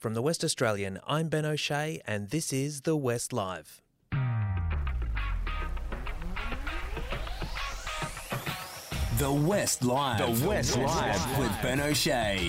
From the West Australian, I'm Ben O'Shea and this is The West Live. The West Live. The West Live with Ben O'Shea.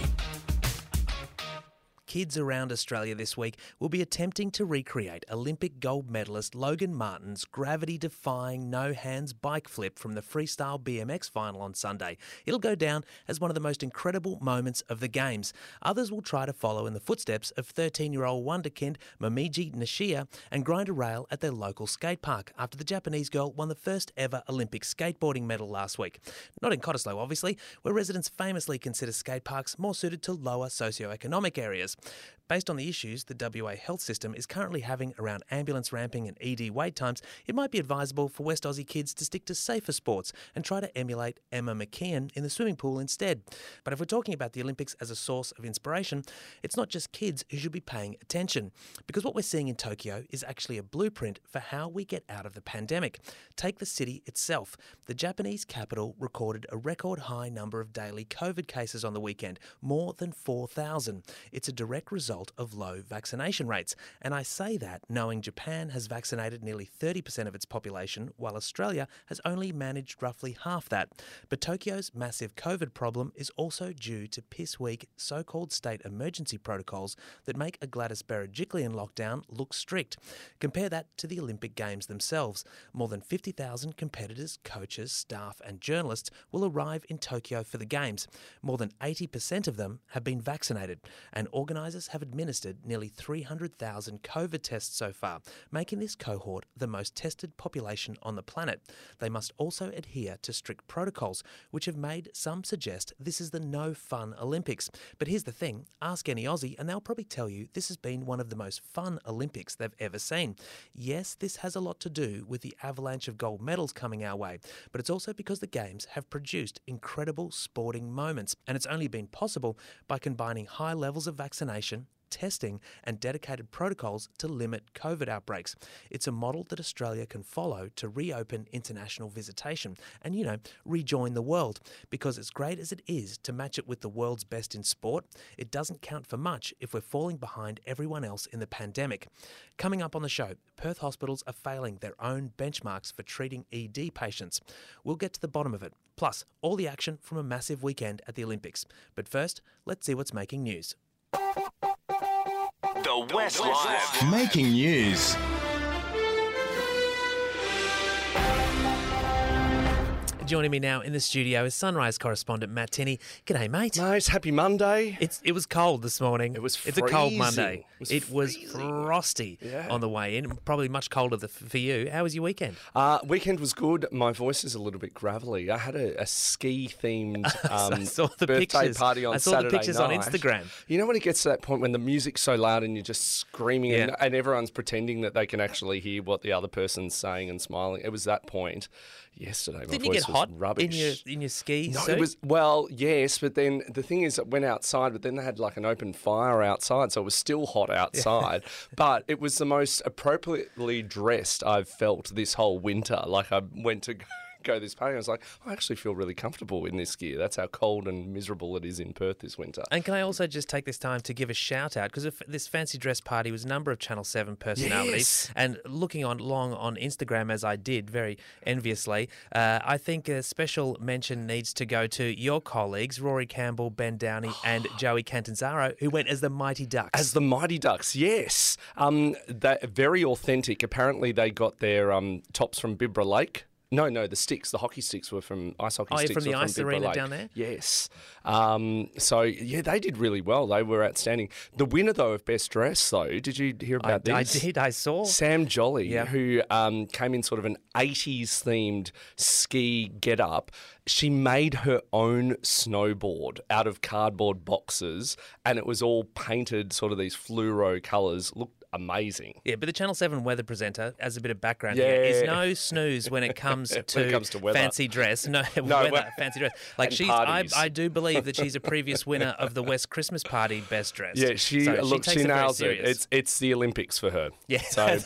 Kids around Australia this week will be attempting to recreate Olympic gold medalist Logan Martin's gravity-defying no-hands bike flip from the freestyle BMX final on Sunday. It'll go down as one of the most incredible moments of the Games. Others will try to follow in the footsteps of 13-year-old wonderkind Momiji Nishia and grind a rail at their local skate park after the Japanese girl won the first ever Olympic skateboarding medal last week. Not in Cottesloe, obviously, where residents famously consider skate parks more suited to lower socioeconomic areas. Based on the issues the WA health system is currently having around ambulance ramping and ED wait times, it might be advisable for West Aussie kids to stick to safer sports and try to emulate Emma McKeon in the swimming pool instead. But if we're talking about the Olympics as a source of inspiration, it's not just kids who should be paying attention, because what we're seeing in Tokyo is actually a blueprint for how we get out of the pandemic. Take the city itself. The Japanese capital recorded a record high number of daily COVID cases on the weekend, more than 4,000. It's a direct result of low vaccination rates. And I say that knowing Japan has vaccinated nearly 30% of its population, while Australia has only managed roughly half that. But Tokyo's massive COVID problem is also due to piss-weak so-called state emergency protocols that make a Gladys Berejiklian lockdown look strict. Compare that to the Olympic Games themselves. More than 50,000 competitors, coaches, staff and journalists will arrive in Tokyo for the Games. More than 80% of them have been vaccinated, and organisers have administered nearly 300,000 COVID tests so far, making this cohort the most tested population on the planet. They must also adhere to strict protocols, which have made some suggest this is the no-fun Olympics. But here's the thing, ask any Aussie and they'll probably tell you this has been one of the most fun Olympics they've ever seen. Yes, this has a lot to do with the avalanche of gold medals coming our way, but it's also because the Games have produced incredible sporting moments, and it's only been possible by combining high levels of vaccination, testing and dedicated protocols to limit COVID outbreaks. It's a model that Australia can follow to reopen international visitation and, rejoin the world. Because as great as it is to match it with the world's best in sport, it doesn't count for much if we're falling behind everyone else in the pandemic. Coming up on the show, Perth hospitals are failing their own benchmarks for treating ED patients. We'll get to the bottom of it. Plus, all the action from a massive weekend at the Olympics. But first, let's see what's making news. The West Live. Making news. Joining me now in the studio is Sunrise correspondent Matt Tinney. G'day, mate. Mate, happy Monday. It was cold this morning. It was It's a cold freezing. Monday. It was frosty Yeah. on the way in. Probably much colder for you. How was your weekend? Weekend was good. My voice is a little bit gravelly. I had a ski-themed I saw the birthday pictures. party on Saturday I saw the pictures on night. Instagram. You know when it gets to that point when the music's so loud and you're just screaming and everyone's pretending that they can actually hear what the other person's saying and smiling? It was that point yesterday. Didn't my you voice get was hot rubbish. in your ski No, suit? it was, well, yes, but then the thing is, it went outside, but then they had like an open fire outside, so it was still hot outside. But it was the most appropriately dressed I've felt this whole winter. Like I went to go this party, I was like, I actually feel really comfortable in this gear. That's how cold and miserable it is in Perth this winter. And can I also just take this time to give a shout out, because this fancy dress party was a number of Channel 7 personalities. Yes. And looking along on Instagram, as I did very enviously, I think a special mention needs to go to your colleagues, Rory Campbell, Ben Downey and Joey Catanzaro, who went as the Mighty Ducks. As the Mighty Ducks, yes. They're very authentic. Apparently they got their tops from Bibra Lake. No, the sticks, the hockey sticks were from ice hockey sticks. From the were ice Bibra arena Lake. down there? Yes. They did really well. They were outstanding. The winner, though, of Best Dress, though, did you hear about this? I did, I saw. Sam Jolly, who came in sort of an 80s-themed ski get-up. She made her own snowboard out of cardboard boxes, and it was all painted sort of these fluoro colours. Looked amazing. Yeah, but the Channel 7 weather presenter, as a bit of background Yeah. here, is no snooze when it comes to weather. fancy dress. No, fancy dress. Like and parties. I do believe that she's a previous winner of the West Christmas Party Best Dressed. Yeah, she takes it very nails it. serious. It's the Olympics for her. Yeah. So,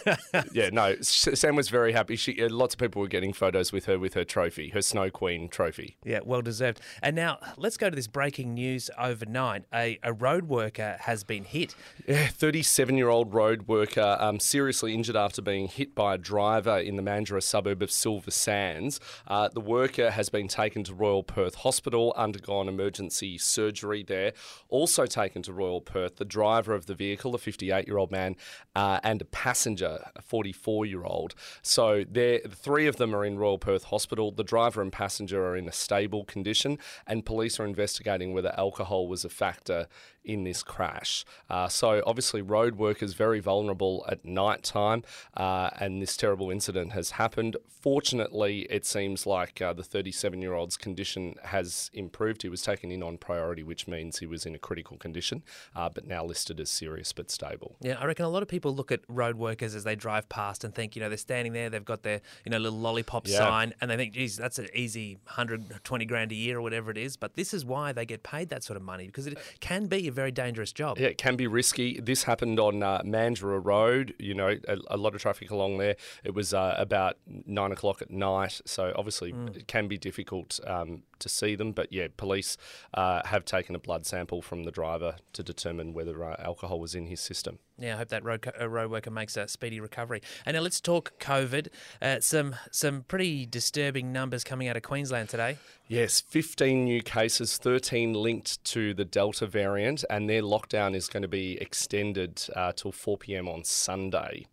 Sam was very happy. Lots of people were getting photos with her trophy, her Snow Queen trophy. Yeah, well deserved. And now let's go to this breaking news overnight. A road worker has been hit. Yeah, 37-year-old road worker seriously injured after being hit by a driver in the Mandurah suburb of Silver Sands. The worker has been taken to Royal Perth Hospital, undergone emergency surgery there. Also taken to Royal Perth, the driver of the vehicle, a 58-year-old man, and a passenger, a 44-year-old. So the three of them are in Royal Perth Hospital. The driver and passenger are in a stable condition, and police are investigating whether alcohol was a factor in this crash. So obviously road workers very vulnerable at night time, and this terrible incident has happened. Fortunately, it seems like the 37-year-old's condition has improved. He was taken in on priority, which means he was in a critical condition, but now listed as serious but stable. Yeah, I reckon a lot of people look at road workers as they drive past and think, they're standing there, they've got their, little lollipop sign, and they think, geez, that's an easy 120 grand a year or whatever it is. But this is why they get paid that sort of money, because it can be a very dangerous job. Yeah, it can be risky. This happened on Mandurah Road, a lot of traffic along there. It was about 9 o'clock at night, so obviously it can be difficult to see them. But yeah, police have taken a blood sample from the driver to determine whether alcohol was in his system. Yeah, I hope that road worker makes a speedy recovery. And now let's talk COVID. Some pretty disturbing numbers coming out of Queensland today. Yes, 15 new cases, 13 linked to the Delta variant, and their lockdown is going to be extended till 4 p.m. on Sunday.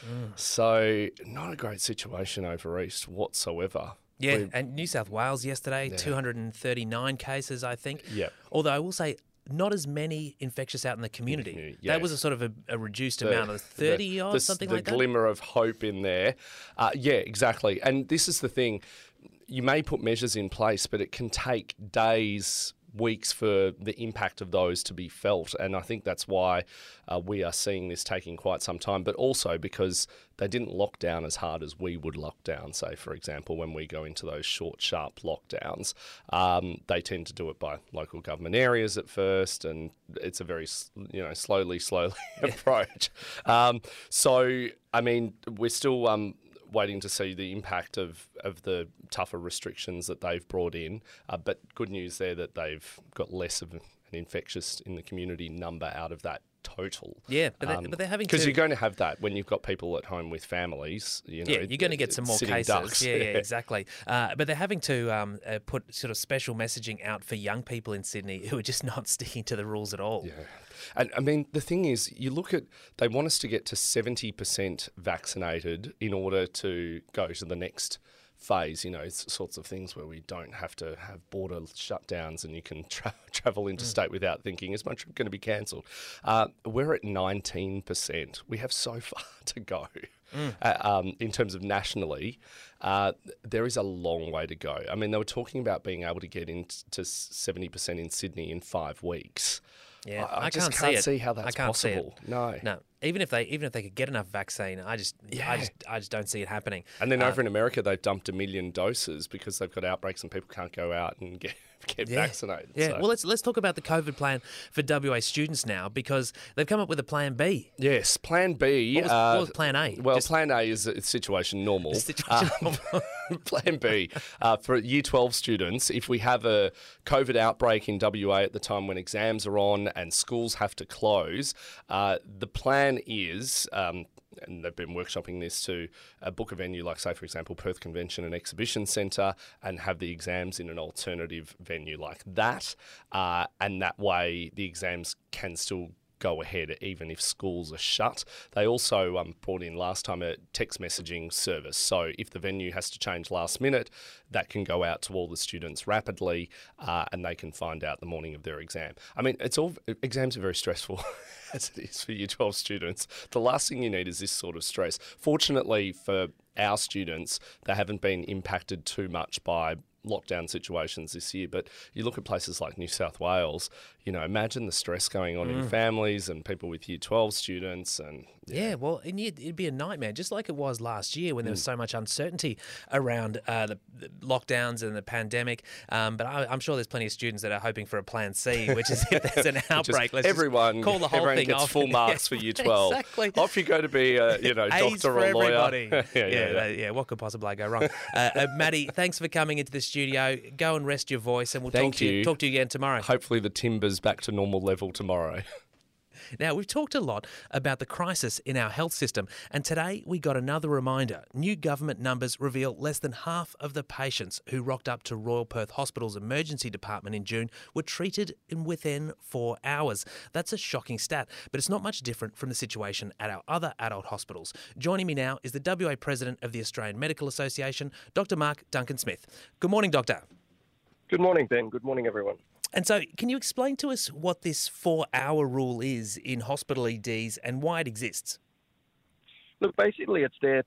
So not a great situation over East whatsoever. Yeah, and New South Wales yesterday, 239 cases, I think. Yeah. Although I will say, not as many infectious out in the community. That was a sort of a reduced amount of 30 or something like that. The glimmer of hope in there. Yeah, exactly. And this is the thing. You may put measures in place, but it can take days, weeks for the impact of those to be felt. And I think that's why we are seeing this taking quite some time, but also because they didn't lock down as hard as we would lock down. Say, for example, when we go into those short, sharp lockdowns, they tend to do it by local government areas at first, and it's a very, slowly approach. So, I mean, we're still waiting to see the impact of the tougher restrictions that they've brought in. But good news there that they've got less of an infectious in the community number out of that total. Yeah, but they're having to... Because you're going to have that when you've got people at home with families. Yeah, you're going to get some more cases. Ducks. Yeah, exactly. But they're having to put sort of special messaging out for young people in Sydney who are just not sticking to the rules at all. Yeah. And I mean, the thing is, you look at, they want us to get to 70% vaccinated in order to go to the next phase, sorts of things where we don't have to have border shutdowns and you can travel interstate without thinking, is my trip going to be cancelled? We're at 19%. We have so far to go. In terms of nationally, there is a long way to go. I mean, they were talking about being able to get into 70% in Sydney in 5 weeks. Yeah, I just can't see how that's possible. No. Even if they could get enough vaccine, I just don't see it happening. And then over in America, they've dumped 1 million doses because they've got outbreaks and people can't go out and get vaccinated. Yeah. So. Well, let's talk about the COVID plan for WA students now, because they've come up with a plan B. Yes, plan B. What was plan A? Well, plan A is situation normal. Plan B for Year 12 students, if we have a COVID outbreak in WA at the time when exams are on and schools have to close, the plan is, and they've been workshopping this, to book a venue like, say, for example, Perth Convention and Exhibition Centre, and have the exams in an alternative venue like that. And that way the exams can still go ahead even if schools are shut. They also brought in last time a text messaging service. So if the venue has to change last minute, that can go out to all the students rapidly and they can find out the morning of their exam. I mean, exams are very stressful as it is for Year 12 students. The last thing you need is this sort of stress. Fortunately for our students, they haven't been impacted too much by lockdown situations this year, but you look at places like New South Wales, imagine the stress going on in families and people with Year 12 students. And yeah, well, and it'd be a nightmare, just like it was last year when there was so much uncertainty around the lockdowns and the pandemic. But I'm sure there's plenty of students that are hoping for a plan C, which is if there's an outbreak, let's everyone just call the whole thing gets off. full marks for Year 12. Exactly. Off you go to be a A's doctor for or lawyer. everybody. Yeah. What could possibly go wrong? Maddie, thanks for coming into the studio. Go and rest your voice, and we'll talk to you again tomorrow. Hopefully the timber's back to normal level tomorrow. Now, we've talked a lot about the crisis in our health system, and today we got another reminder. New government numbers reveal less than half of the patients who rocked up to Royal Perth Hospital's emergency department in June were treated within 4 hours. That's a shocking stat, but it's not much different from the situation at our other adult hospitals. Joining me now is the WA President of the Australian Medical Association, Dr. Mark Duncan-Smith. Good morning, Doctor. Good morning, Ben. Good morning, everyone. And so, can you explain to us what this 4-hour rule is in hospital EDs and why it exists? Look, basically, it's there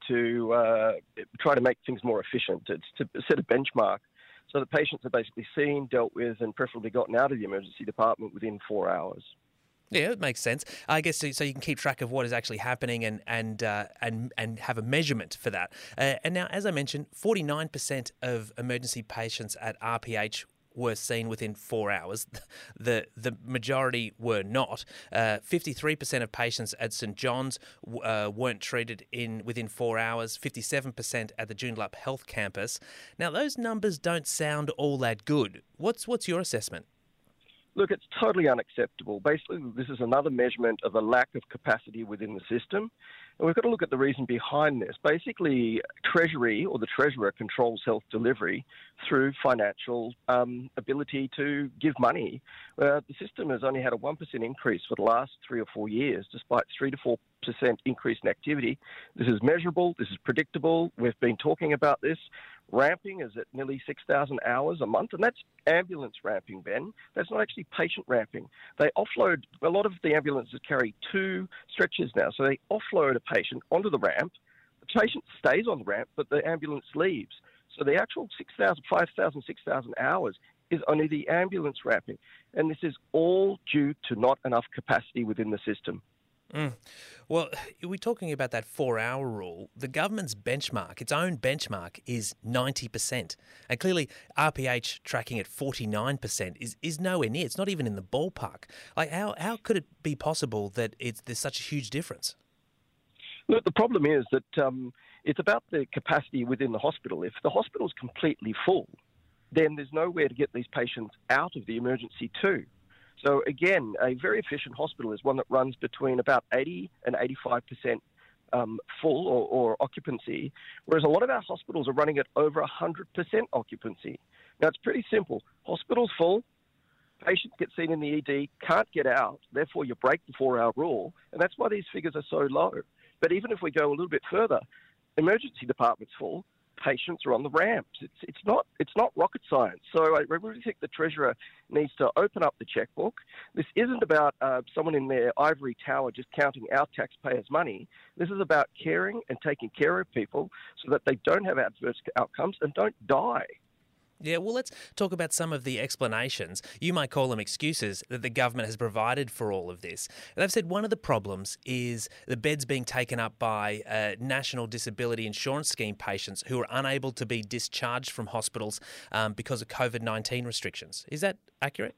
to try to make things more efficient. It's to set a benchmark so that patients are basically seen, dealt with, and preferably gotten out of the emergency department within 4 hours. Yeah, it makes sense. I guess so you can keep track of what is actually happening and have a measurement for that. And now, as I mentioned, 49% of emergency patients at RPH were seen within 4 hours. The majority were not. 53% of patients at St John's weren't treated within 4 hours. 57% at the Joondalup Health Campus. Now, those numbers don't sound all that good. What's your assessment? Look, it's totally unacceptable. Basically, this is another measurement of a lack of capacity within the system. And we've got to look at the reason behind this. Basically, Treasury or the Treasurer controls health delivery through financial ability to give money. The system has only had a 1% increase for the last 3 or 4 years, despite 3 to 4% increase in activity. This is measurable. This is predictable. We've been talking about this. Ramping is at nearly 6,000 hours a month, and that's ambulance ramping, Ben. That's not actually patient ramping. They offload, a lot of the ambulances carry 2 stretchers now, so they offload a patient onto the ramp. The patient stays on the ramp, but the ambulance leaves. So the actual 5,000, 6,000 hours is only the ambulance ramping, and this is all due to not enough capacity within the system. Well, we're talking about that 4-hour rule. The government's benchmark, its own benchmark, is 90%. And clearly, RPH tracking at 49% is nowhere near. It's not even in the ballpark. Like, how could it be possible that there's such a huge difference? Look, the problem is that it's about the capacity within the hospital. If the hospital's completely full, then there's nowhere to get these patients out of the emergency too. So again, a very efficient hospital is one that runs between about 80 and 85% full or occupancy, whereas a lot of our hospitals are running at over 100% occupancy. Now, it's pretty simple. Hospital's full, patients get seen in the ED, can't get out, therefore you break the 4-hour rule, and that's why these figures are so low. But even if we go a little bit further, emergency department's full, patients are on the ramps. It's not rocket science. So I really think the Treasurer needs to open up the checkbook. This isn't about someone in their ivory tower just counting our taxpayers' money. This is about caring and taking care of people so that they don't have adverse outcomes and don't die. Yeah, well, let's talk about some of the explanations. You might call them excuses that the government has provided for all of this. They've said one of the problems is the beds being taken up by National Disability Insurance Scheme patients who are unable to be discharged from hospitals because of COVID-19 restrictions. Is that accurate?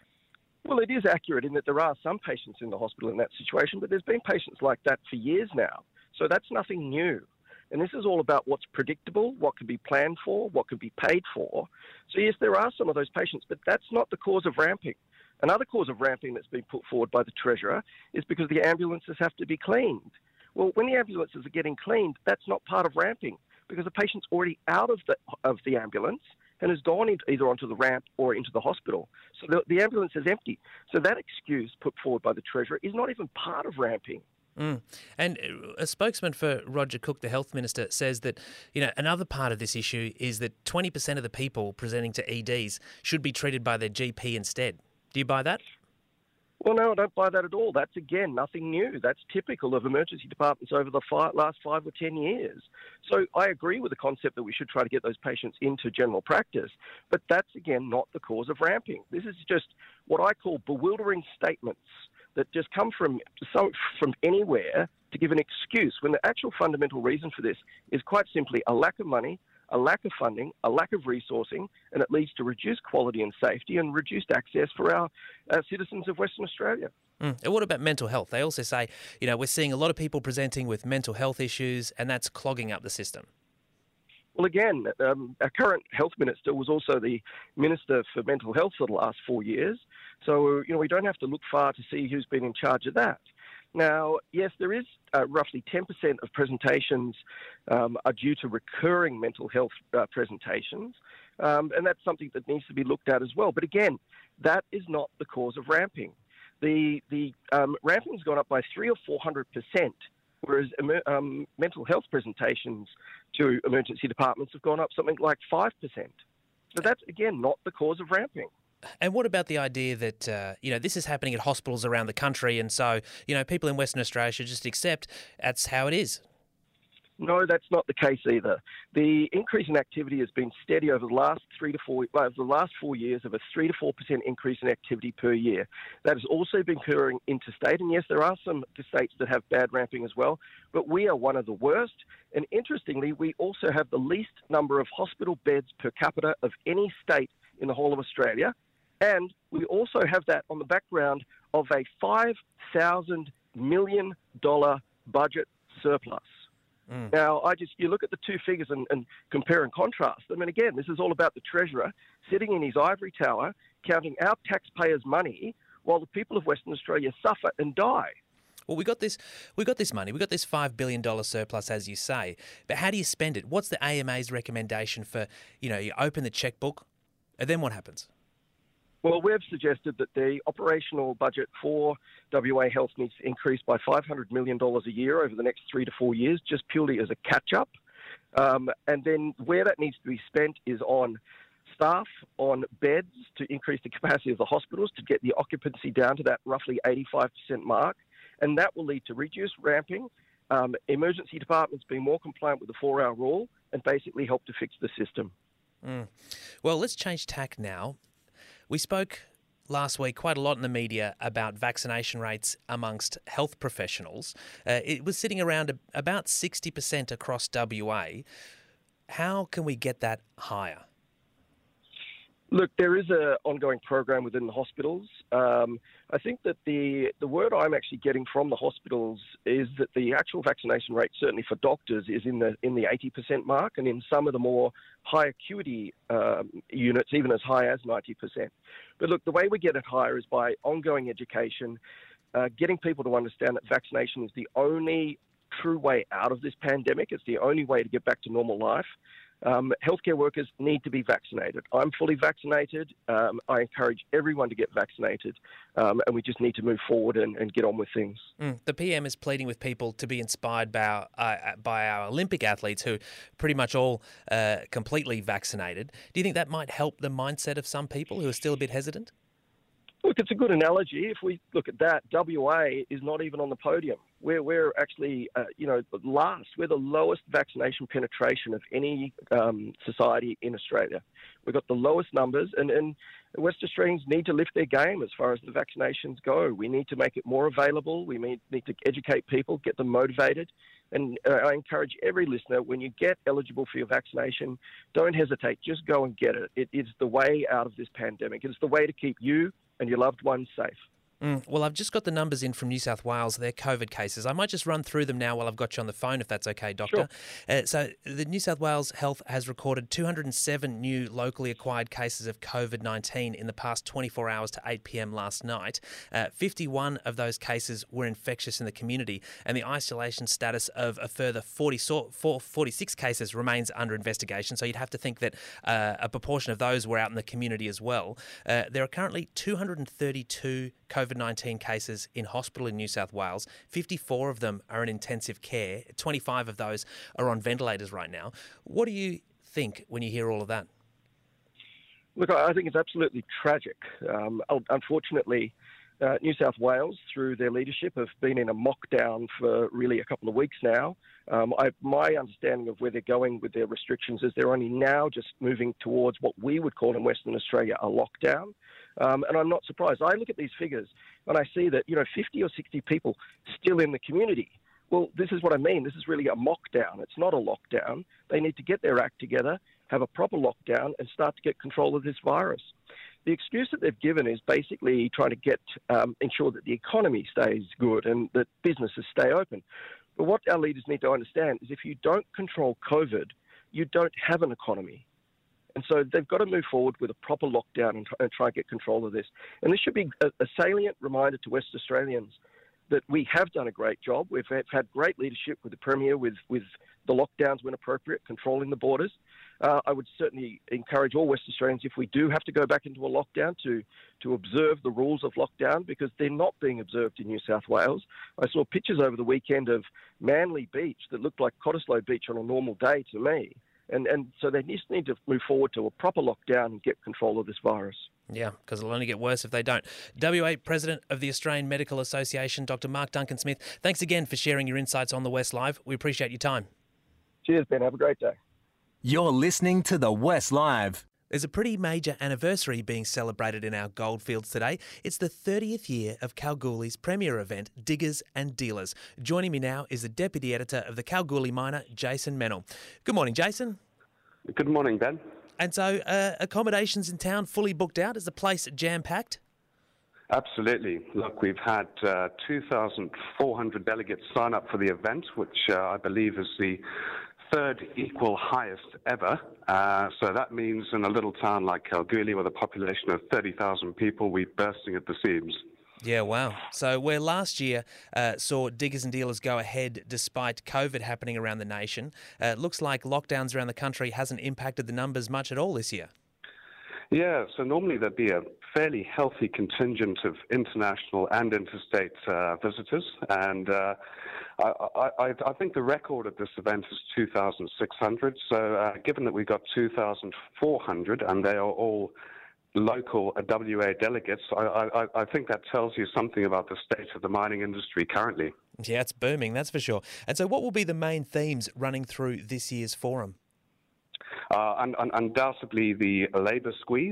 Well, it is accurate in that there are some patients in the hospital in that situation, but there's been patients like that for years now. So that's nothing new. And this is all about what's predictable, what can be planned for, what can be paid for. So yes, there are some of those patients, but that's not the cause of ramping. Another cause of ramping that's been put forward by the Treasurer is because the ambulances have to be cleaned. Well, when the ambulances are getting cleaned, that's not part of ramping because the patient's already out of the ambulance and has gone either onto the ramp or into the hospital. So the ambulance is empty. So that excuse put forward by the Treasurer is not even part of ramping. And a spokesman for Roger Cook, the Health Minister, says that, another part of this issue is that 20% of the people presenting to EDs should be treated by their GP instead. Do you buy that? Well, no, I don't buy that at all. That's, again, nothing new. That's typical of emergency departments over the last 5 or 10 years. So I agree with the concept that we should try to get those patients into general practice, but that's, again, not the cause of ramping. This is just what I call bewildering statements that just come from anywhere to give an excuse, when the actual fundamental reason for this is quite simply a lack of money, a lack of funding, a lack of resourcing, and it leads to reduced quality and safety and reduced access for our citizens of Western Australia. And what about mental health? They also say, we're seeing a lot of people presenting with mental health issues, and that's clogging up the system. Well, again, our current health minister was also the Minister for Mental Health for the last 4 years. So, we don't have to look far to see who's been in charge of that. Now, yes, there is roughly 10% of presentations are due to recurring mental health presentations, and that's something that needs to be looked at as well. But again, that is not the cause of ramping. The ramping has gone up by 300 or 400%, whereas mental health presentations to emergency departments have gone up something like 5%. So that's, again, not the cause of ramping. And what about the idea that, this is happening at hospitals around the country, and so, people in Western Australia should just accept that's how it is? No, that's not the case either. The increase in activity has been steady over the last 4 years of a 3 to 4% increase in activity per year. That has also been occurring interstate, and yes, there are some states that have bad ramping as well, but we are one of the worst. And interestingly, we also have the least number of hospital beds per capita of any state in the whole of Australia. And we also have that on the background of a $5,000 million budget surplus. Now, you look at the two figures and compare and contrast them. And again, this is all about the Treasurer sitting in his ivory tower, counting our taxpayers' money while the people of Western Australia suffer and die. Well, we got this money. We got this $5 billion surplus, as you say. But how do you spend it? What's the AMA's recommendation for, you open the checkbook, and then what happens? Well, we've suggested that the operational budget for WA Health needs to increase by $500 million a year over the next 3 to 4 years, just purely as a catch-up. And then where that needs to be spent is on staff, on beds to increase the capacity of the hospitals to get the occupancy down to that roughly 85% mark. And that will lead to reduced ramping, emergency departments being more compliant with the 4-hour rule, and basically help to fix the system. Well, let's change tack now. We spoke last week quite a lot in the media about vaccination rates amongst health professionals. It was sitting around about 60% across WA. How can we get that higher? Look, there is an ongoing program within the hospitals. I think that the word I'm actually getting from the hospitals is that the actual vaccination rate, certainly for doctors, is in the 80% mark, and in some of the more high acuity units, even as high as 90%. But look, the way we get it higher is by ongoing education, getting people to understand that vaccination is the only true way out of this pandemic. It's the only way to get back to normal life. Healthcare workers need to be vaccinated. I'm fully vaccinated. I encourage everyone to get vaccinated, and we just need to move forward and get on with things. The PM is pleading with people to be inspired by our Olympic athletes who pretty much all completely vaccinated. Do you think that might help the mindset of some people who are still a bit hesitant? Look, it's a good analogy. If we look at that, WA is not even on the podium. We're actually, last. We're the lowest vaccination penetration of any society in Australia. We've got the lowest numbers, and West Australians need to lift their game as far as the vaccinations go. We need to make it more available. We need to educate people, get them motivated. And I encourage every listener, when you get eligible for your vaccination, don't hesitate. Just go and get it. It is the way out of this pandemic. It's the way to keep you and your loved ones safe. Well, I've just got the numbers in from New South Wales, their COVID cases. I might just run through them now while I've got you on the phone, if that's okay, Doctor. Sure. So the New South Wales Health has recorded 207 new locally acquired cases of COVID-19 in the past 24 hours to 8 p.m. last night. 51 of those cases were infectious in the community, and the isolation status of a further 46 cases remains under investigation. So you'd have to think that a proportion of those were out in the community as well. There are currently 232 COVID-19 cases in hospital in New South Wales. 54 of them are in intensive care. 25 of those are on ventilators right now. What do you think when you hear all of that? Look, I think it's absolutely tragic. Unfortunately, New South Wales, through their leadership, have been in a mock-down for really a couple of weeks now. My understanding of where they're going with their restrictions is they're only now just moving towards what we would call in Western Australia a lockdown. And I'm not surprised. I look at these figures and I see that, 50 or 60 people still in the community. Well, this is what I mean. This is really a mock-down. It's not a lockdown. They need to get their act together, have a proper lockdown, and start to get control of this virus. The excuse that they've given is basically trying to ensure that the economy stays good and that businesses stay open. But what our leaders need to understand is if you don't control COVID, you don't have an economy. And so they've got to move forward with a proper lockdown and try and get control of this. And this should be a salient reminder to West Australians that we have done a great job. We've had great leadership with the Premier, with the lockdowns when appropriate, controlling the borders. I would certainly encourage all West Australians, if we do have to go back into a lockdown, to observe the rules of lockdown, because they're not being observed in New South Wales. I saw pictures over the weekend of Manly Beach that looked like Cottesloe Beach on a normal day to me. And so they just need to move forward to a proper lockdown and get control of this virus. Yeah, because it'll only get worse if they don't. WA President of the Australian Medical Association, Dr. Mark Duncan-Smith, thanks again for sharing your insights on the West Live. We appreciate your time. Cheers, Ben. Have a great day. You're listening to the West Live. There's a pretty major anniversary being celebrated in our goldfields today. It's the 30th year of Kalgoorlie's premier event, Diggers and Dealers. Joining me now is the Deputy Editor of the Kalgoorlie Miner, Jason Mennell. Good morning, Jason. Good morning, Ben. And so accommodations in town fully booked out? Is the place jam-packed? Absolutely. Look, we've had 2,400 delegates sign up for the event, which I believe is the third equal highest ever. So that means in a little town like Kalgoorlie with a population of 30,000 people, we're bursting at the seams. Yeah, wow. So where last year saw Diggers and Dealers go ahead despite COVID happening around the nation, it looks like lockdowns around the country hasn't impacted the numbers much at all this year. Yeah, so normally there'd be a fairly healthy contingent of international and interstate visitors, and I think the record at this event is 2,600. So given that we got 2,400 and they are all local WA delegates, I think that tells you something about the state of the mining industry currently. Yeah, it's booming, that's for sure. And so what will be the main themes running through this year's forum? Undoubtedly the labour squeeze.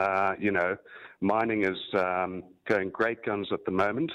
Mining is going great guns at the moment.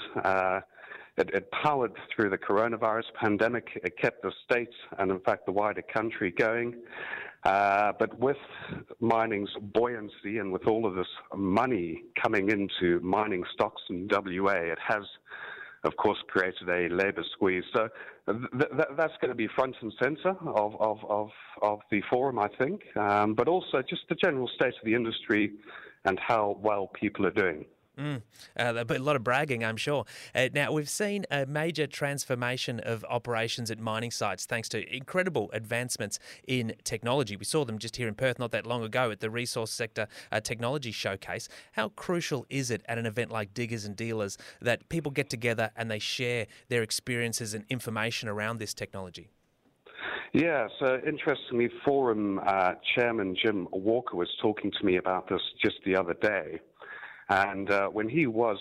It powered through the coronavirus pandemic. It kept the state and, in fact, the wider country going. But with mining's buoyancy and with all of this money coming into mining stocks in WA, it has, of course, created a labour squeeze. So that's going to be front and centre of the forum, I think, but also just the general state of the industry and how well people are doing. A lot of bragging, I'm sure. Now, we've seen a major transformation of operations at mining sites thanks to incredible advancements in technology. We saw them just here in Perth not that long ago at the Resource Sector Technology Showcase. How crucial is it at an event like Diggers and Dealers that people get together and they share their experiences and information around this technology? Yeah, so interestingly, Forum Chairman Jim Walker was talking to me about this just the other day. And when he was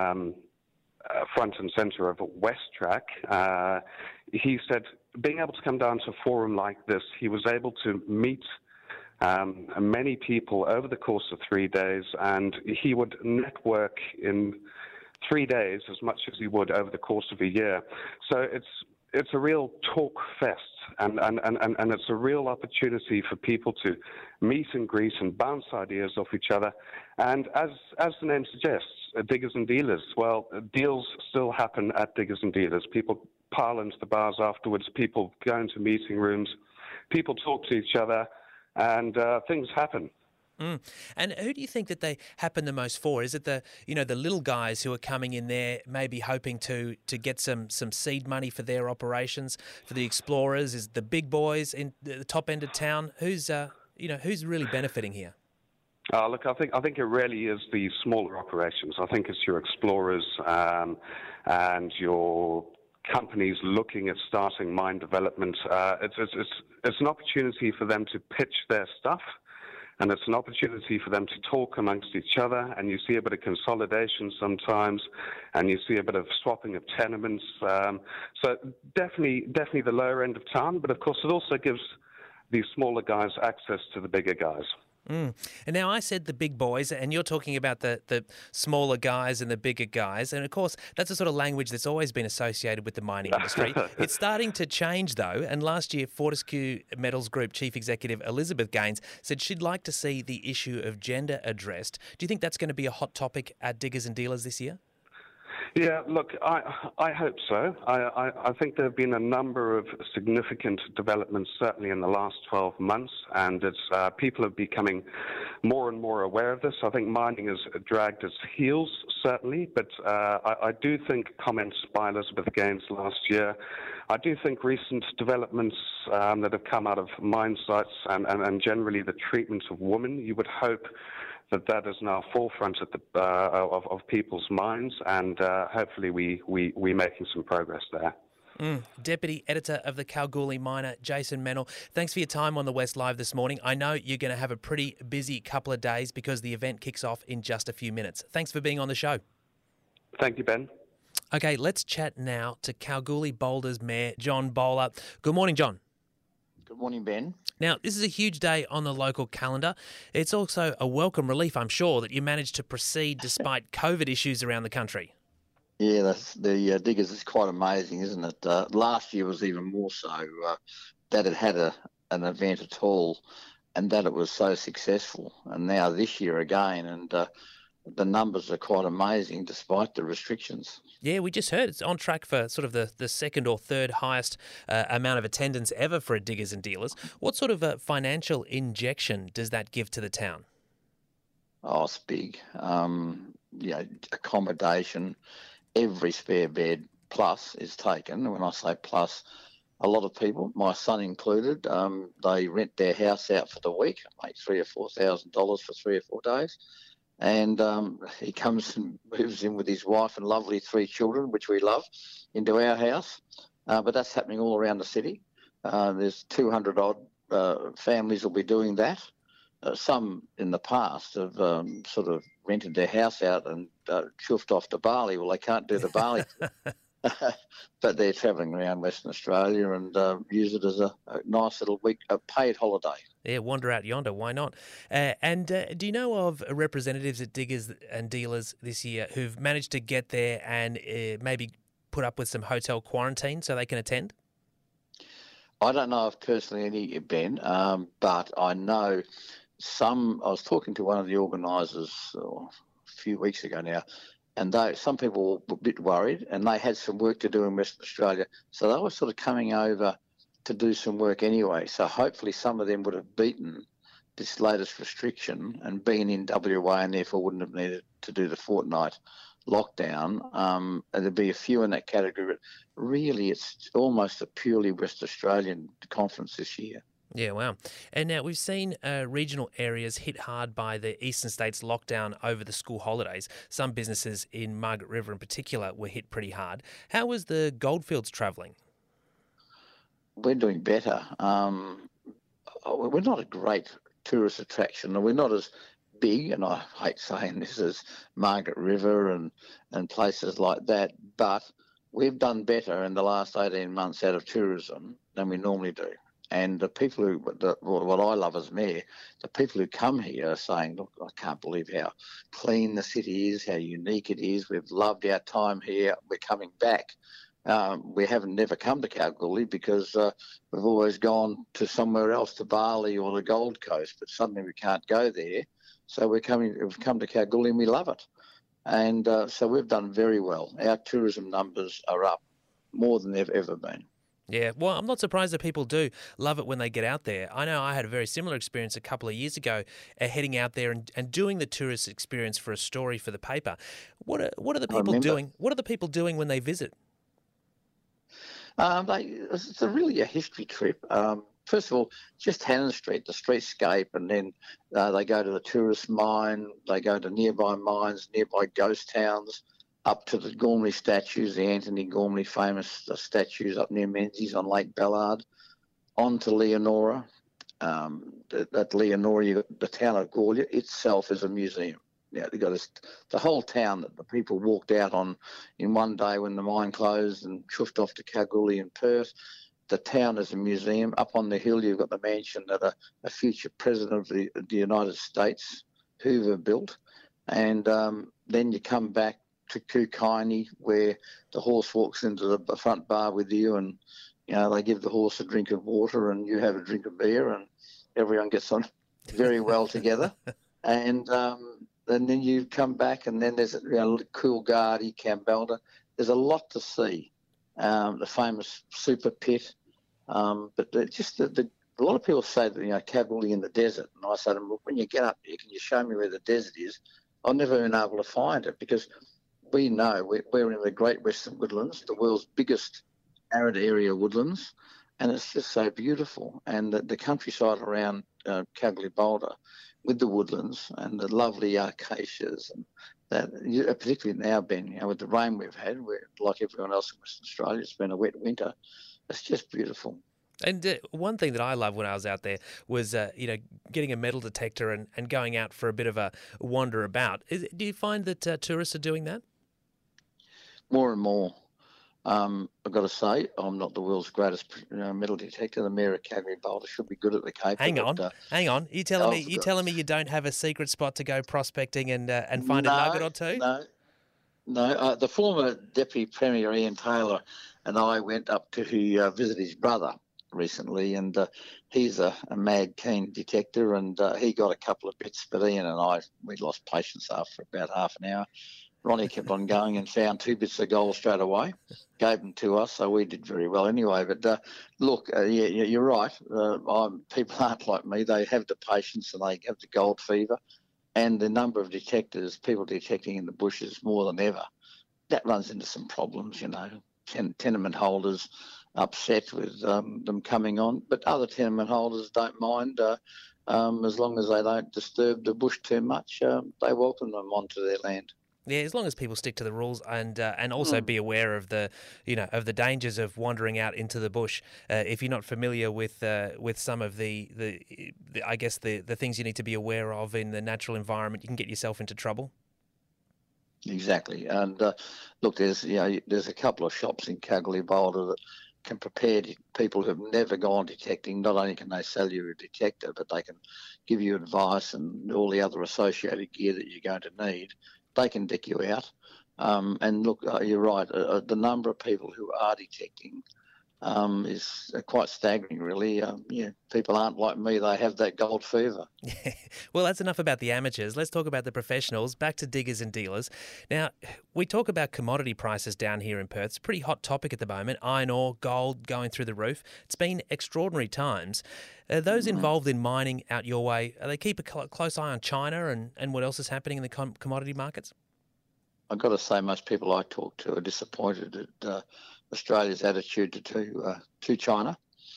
front and centre of WestTrack, he said being able to come down to a forum like this, he was able to meet many people over the course of 3 days, and he would network in 3 days as much as he would over the course of a year. So it's a real talk fest, and it's a real opportunity for people to meet and greet and bounce ideas off each other. And as the name suggests, Diggers and Dealers, well, deals still happen at Diggers and Dealers. People pile into the bars afterwards, people go into meeting rooms, people talk to each other, and things happen. And who do you think that they happen the most for? Is it the little guys who are coming in there, maybe hoping to get some seed money for their operations? For the explorers, is it the big boys in the top end of town? Who's really benefiting here? Look, I think it really is the smaller operations. I think it's your explorers and your companies looking at starting mine development. It's an opportunity for them to pitch their stuff. and it's an opportunity for them to talk amongst each other, and you see a bit of consolidation sometimes, and you see a bit of swapping of tenements. So definitely the lower end of town, but of course it also gives these smaller guys access to the bigger guys. And now I said the big boys, and you're talking about the smaller guys and the bigger guys. And, of course, that's the sort of language that's always been associated with the mining industry. It's starting to change, though. And last year, Fortescue Metals Group Chief Executive Elizabeth Gaines said she'd like to see the issue of gender addressed. Do you think that's going to be a hot topic at Diggers and Dealers this year? Yeah, look, I hope so. I think there have been a number of significant developments, certainly in the last 12 months, and people are becoming more and more aware of this. I think mining has dragged its heels, certainly, but I do think comments by Elizabeth Gaines last year, I do think recent developments that have come out of mine sites and generally the treatment of women, you would hope that is now forefront at of people's minds, and hopefully we're making some progress there. Deputy Editor of the Kalgoorlie Miner, Jason Mennell, thanks for your time on the West Live this morning. I know you're going to have a pretty busy couple of days because the event kicks off in just a few minutes. Thanks for being on the show. Thank you, Ben. Okay, let's chat now to Kalgoorlie Boulders Mayor John Bowler. Good morning, John. Good morning, Ben. Now, this is a huge day on the local calendar. It's also a welcome relief, I'm sure, that you managed to proceed despite COVID issues around the country. Yeah, the Diggers is quite amazing, isn't it? Last year was even more so, that it had an event at all and that it was so successful. And now this year again, and the numbers are quite amazing despite the restrictions. Yeah, we just heard it's on track for sort of the second or third highest amount of attendance ever for a Diggers and Dealers. What sort of a financial injection does that give to the town? Oh, it's big. Accommodation, every spare bed plus is taken. When I say plus, a lot of people, my son included, they rent their house out for the week, make $3,000 or $4,000 for 3 or 4 days. And he comes and moves in with his wife and lovely 3 children, which we love, into our house. But that's happening all around the city. There's 200-odd families will be doing that. Some in the past have sort of rented their house out and chuffed off to Bali. Well, they can't do the Bali. But they're travelling around Western Australia and use it as a nice little week, a paid holiday. Yeah, wander out yonder, why not? And do you know of representatives at Diggers and Dealers this year who've managed to get there and maybe put up with some hotel quarantine so they can attend? I don't know of personally any, Ben, but I know some. I was talking to one of the organisers a few weeks ago now, and some people were a bit worried, and they had some work to do in Western Australia, so they were sort of coming over to do some work anyway. So hopefully some of them would have beaten this latest restriction and been in WA and therefore wouldn't have needed to do the fortnight lockdown. And there'd be a few in that category, but really it's almost a purely West Australian conference this year. Yeah, wow. And now we've seen regional areas hit hard by the eastern states lockdown over the school holidays. Some businesses in Margaret River in particular were hit pretty hard. How was the Goldfields travelling? We're doing better. We're not a great tourist attraction, and we're not as big, and I hate saying this, as Margaret River and places like that, but we've done better in the last 18 months out of tourism than we normally do. And the people what I love as mayor, the people who come here are saying, look, I can't believe how clean the city is, how unique it is. We've loved our time here. We're coming back. We haven't never come to Kalgoorlie because we've always gone to somewhere else, to Bali or the Gold Coast, but suddenly we can't go there. So we've come to Kalgoorlie and we love it. And so we've done very well. Our tourism numbers are up more than they've ever been. Yeah, well, I'm not surprised that people do love it when they get out there. I know I had a very similar experience a couple of years ago, heading out there and doing the tourist experience for a story for the paper. What are the people doing? What are the people doing when they visit? It's really a history trip. First of all, just Hannon Street, the streetscape, and then they go to the tourist mine, they go to nearby mines, nearby ghost towns, up to the Gormley statues, the Anthony Gormley famous statues up near Menzies on Lake Ballard, on to Leonora, At Leonora, the town of Gawler itself is a museum. Yeah, they got the whole town that the people walked out on in one day when the mine closed and chuffed off to Kalgoorlie and Perth. The town is a museum. Up on the hill, you've got the mansion that a future president of the United States, Hoover, built. And then you come back to Kookynie, where the horse walks into the front bar with you, and they give the horse a drink of water, and you have a drink of beer, and everyone gets on very well together. And then you come back, and then there's Coolgardie, Kambalda. There's a lot to see. The famous super pit. But a lot of people say that, Kalgoorlie in the desert. And I say to them, look, when you get up there, can you show me where the desert is? I've never been able to find it, because we know we're in the Great Western Woodlands, the world's biggest arid area woodlands, and it's just so beautiful. And the countryside around Kalgoorlie-Boulder with the woodlands and the lovely acacias, and that, particularly now, Ben, with the rain we've had, we're like everyone else in Western Australia, it's been a wet winter. It's just beautiful. And one thing that I loved when I was out there was, getting a metal detector and going out for a bit of a wander about. Do you find that tourists are doing that? More and more. I've got to say, I'm not the world's greatest metal detector. The Mayor of Kalgoorlie-Boulder should be good at the Cape. Hang on. You telling me you don't have a secret spot to go prospecting and find a nugget or two? No. The former Deputy Premier Ian Taylor and I went up to visit his brother recently, and he's a mad keen detector, and he got a couple of bits, but Ian and we lost patience after about half an hour. Ronnie kept on going and found 2 bits of gold straight away, gave them to us, so we did very well anyway. But look, you're right. People aren't like me. They have the patience and they have the gold fever, and the number of detectors, people detecting in the bushes more than ever, that runs into some problems, tenement holders upset with them coming on, but other tenement holders don't mind as long as they don't disturb the bush too much. They welcome them onto their land. Yeah, as long as people stick to the rules and also be aware of the dangers of wandering out into the bush. If you're not familiar with some of the things you need to be aware of in the natural environment, you can get yourself into trouble. Exactly, and look, there's a couple of shops in Kalgoorlie-Boulder that can prepare people who have never gone detecting. Not only can they sell you a detector, but they can give you advice and all the other associated gear that you're going to need. They can deck you out. And look, you're right, the number of people who are detecting is quite staggering, really. People aren't like me. They have that gold fever. Well, that's enough about the amateurs. Let's talk about the professionals. Back to diggers and dealers. Now, we talk about commodity prices down here in Perth. It's a pretty hot topic at the moment. Iron ore, gold going through the roof. It's been extraordinary times. Those involved in mining out your way, they keep a close eye on China and what else is happening in the commodity markets? I've got to say, most people I talk to are disappointed at Australia's attitude to China.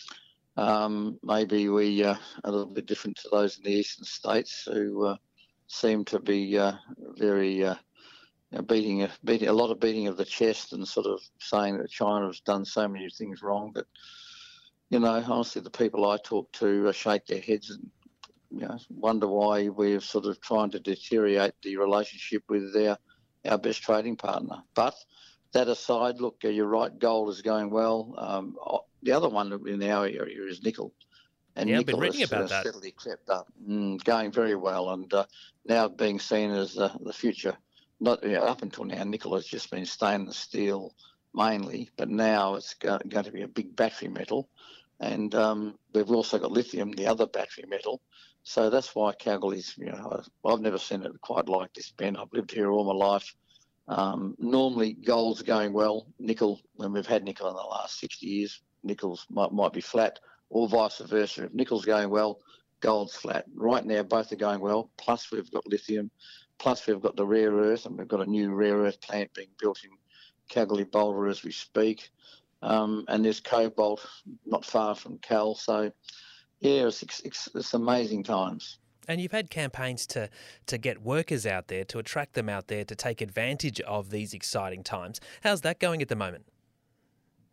Maybe we are a little bit different to those in the eastern states who seem to be very beating a lot of beating of the chest and sort of saying that China has done so many things wrong. But honestly, the people I talk to shake their heads and wonder why we're sort of trying to deteriorate the relationship with our best trading partner. But that aside, look, you're right, gold is going well. The other one in our area is nickel. And I've nickel been reading about that. Steadily crept up, going very well, and now being seen as the future. Not up until now, nickel has just been stainless steel mainly, but now it's going to be a big battery metal. And we've also got lithium, the other battery metal. So that's why Kalgoorlie's, I've never seen it quite like this, Ben. I've lived here all my life. Normally gold's going well. Nickel, when we've had nickel in the last 60 years, nickels might be flat, or vice versa. If nickel's going well, gold's flat. Right now, both are going well. Plus, we've got lithium. Plus, we've got the rare earth, and we've got a new rare earth plant being built in Kalgoorlie-Boulder as we speak. And there's cobalt not far from Kal. So, yeah, it's amazing times. And you've had campaigns to get workers out there, to attract them out there, to take advantage of these exciting times. How's that going at the moment?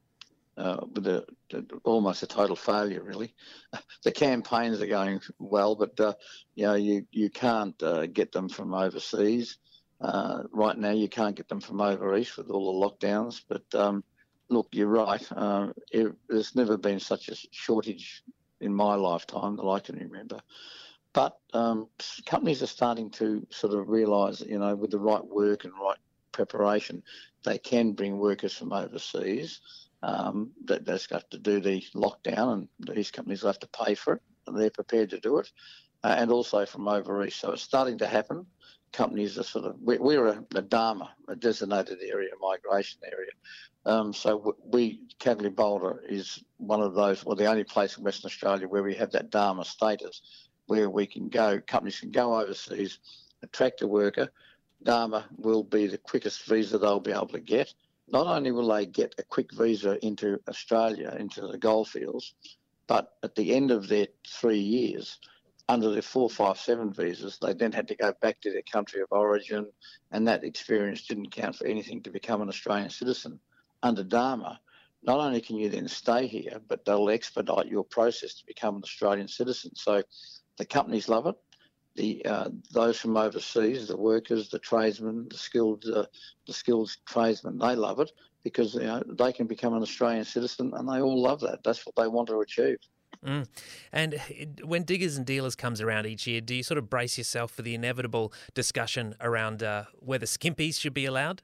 almost a total failure, really. The campaigns are going well, but you can't get them from overseas. Right now, you can't get them from over east with all the lockdowns. But look, you're right. There's never been such a shortage in my lifetime that I can remember. But companies are starting to sort of realise, with the right work and right preparation, they can bring workers from overseas. That's got to do the lockdown, and these companies will have to pay for it, and they're prepared to do it, and also from over east. So it's starting to happen. Companies are we're a DAMA, a designated area, migration area. So Cavalier Boulder is one of those, the only place in Western Australia where we have that DAMA status, where we can go, companies can go overseas, attract a worker. DAMA will be the quickest visa they'll be able to get. Not only will they get a quick visa into Australia, into the goldfields, but at the end of their 3 years, under their 457 visas, they then had to go back to their country of origin, and that experience didn't count for anything to become an Australian citizen. Under DAMA, not only can you then stay here, but they'll expedite your process to become an Australian citizen. So the companies love it. Those from overseas, the workers, the tradesmen, the skilled tradesmen, they love it because they can become an Australian citizen, and they all love that. That's what they want to achieve. Mm. And when Diggers and Dealers comes around each year, do you sort of brace yourself for the inevitable discussion around whether skimpies should be allowed?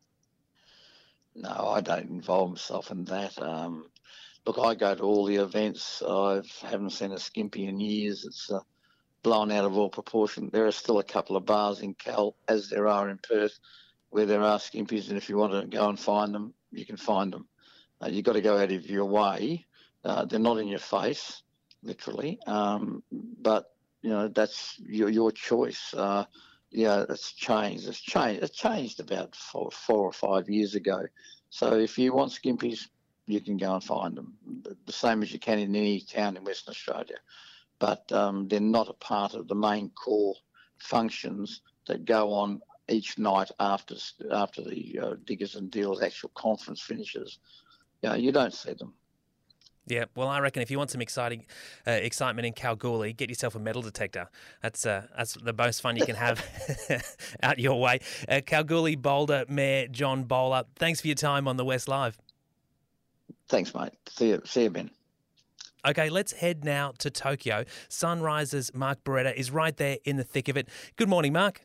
No, I don't involve myself in that. Look, I go to all the events. I haven't seen a skimpy in years. It's blown out of all proportion. There are still a couple of bars in Cal, as there are in Perth, where there are skimpies, and if you want to go and find them, you can find them. You've got to go out of your way. They're not in your face, literally, but that's your choice. It's changed. It's changed about 4 or 5 years ago. So if you want skimpies, you can go and find them, the same as you can in any town in Western Australia. But they're not a part of the main core functions that go on each night after the Diggers and Dealers actual conference finishes. You don't see them. Yeah, well, I reckon if you want some excitement in Kalgoorlie, get yourself a metal detector. That's the most fun you can have out your way. Kalgoorlie Boulder Mayor John Bowler, thanks for your time on the West Live. Thanks, mate. See you, Ben. Okay, let's head now to Tokyo. Sunrise's Mark Beretta is right there in the thick of it. Good morning, Mark.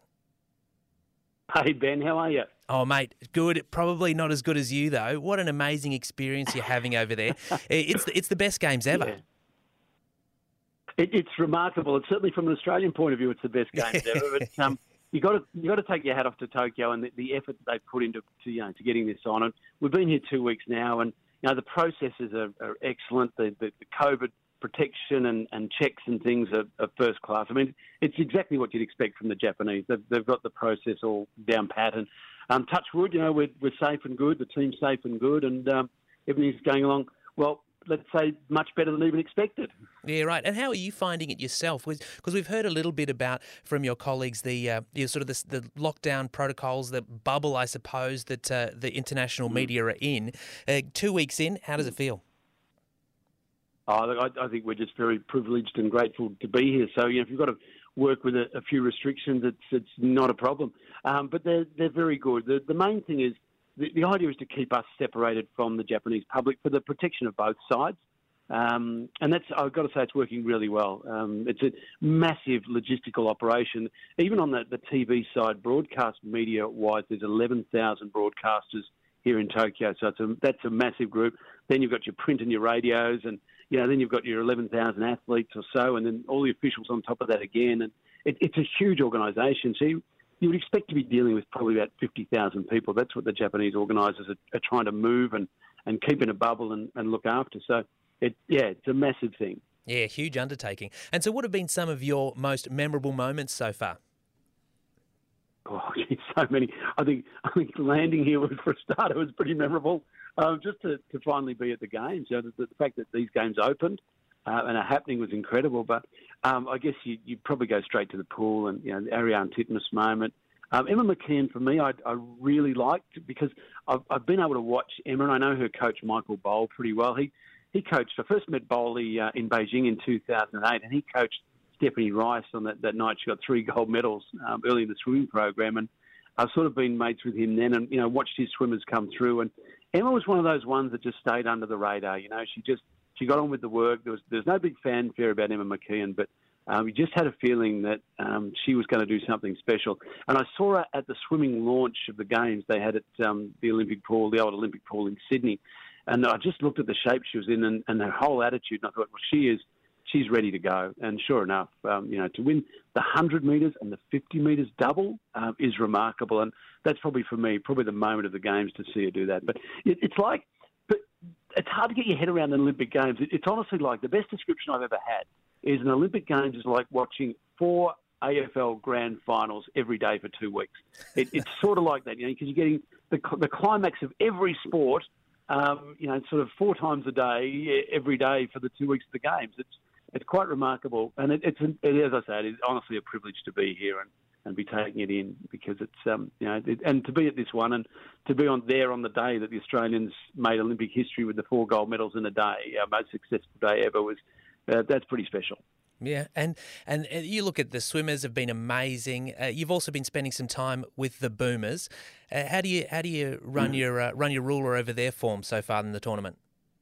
Hey, Ben, how are you? Oh, mate, good. Probably not as good as you, though. What an amazing experience you're having over there. It's the best games ever. Yeah. It's remarkable. It's certainly from an Australian point of view, it's the best games ever. But you got to take your hat off to Tokyo and the effort that they've put into to getting this on. And we've been here 2 weeks now, and the processes are excellent. The COVID protection and checks and things are first class. I mean, it's exactly what you'd expect from the Japanese. They've got the process all down pat. And touch wood, we're safe and good. The team's safe and good, and everything's going along, well, let's say much better than even expected. Yeah, right. And how are you finding it yourself? Because we've heard a little bit about from your colleagues the lockdown protocols, the bubble, I suppose, that the international media are in. 2 weeks in, how does it feel? I think we're just very privileged and grateful to be here. So, if you've got to work with a few restrictions, it's not a problem. But they're very good. The main thing is the idea is to keep us separated from the Japanese public for the protection of both sides. And that's, I've got to say, it's working really well. It's a massive logistical operation. Even on the TV side, broadcast media-wise, there's 11,000 broadcasters here in Tokyo. So that's a massive group. Then you've got your print and your radios, and then you've got your 11,000 athletes or so, and then all the officials on top of that again. And it's a huge organisation. So you would expect to be dealing with probably about 50,000 people. That's what the Japanese organisers are trying to move and keep in a bubble and look after. So, it's a massive thing. Yeah, huge undertaking. And so what have been some of your most memorable moments so far? Oh, geez, so many. I think landing here for a start, was pretty memorable. Just to finally be at the games. The fact that these games opened and are happening was incredible. But I guess you'd probably go straight to the pool and the Ariarne Titmus moment. Emma McKeon, for me, I really liked because I've been able to watch Emma, and I know her coach, Michael Bowl, pretty well. He coached, I first met Bowley in Beijing in 2008, and he coached Stephanie Rice on that night. She got 3 gold medals early in the swimming program, and I've sort of been mates with him then and, watched his swimmers come through. And Emma was one of those ones that just stayed under the radar. She got on with the work. There's no big fanfare about Emma McKeon, but we just had a feeling that she was going to do something special. And I saw her at the swimming launch of the Games they had at the Olympic pool, the old Olympic pool in Sydney. And I just looked at the shape she was in and her whole attitude, and I thought, well, she's ready to go. And sure enough, to win the 100 metres and the 50 metres double is remarkable. And that's probably, for me, the moment of the Games to see her do that. But it's hard to get your head around an Olympic Games. It's honestly like the best description I've ever had is an Olympic Games is like watching 4 AFL grand finals every day for 2 weeks. It's sort of like that, because you're getting the climax of every sport, sort of 4 times a day, every day for the 2 weeks of the Games. It's quite remarkable, and as I said, it's honestly a privilege to be here and be taking it in because it's and to be at this one and to be on the day that the Australians made Olympic history with the 4 gold medals in a day, our most successful day ever, was that's pretty special. Yeah, and you look at the swimmers have been amazing. You've also been spending some time with the Boomers. How do you run your ruler over their form so far in the tournament?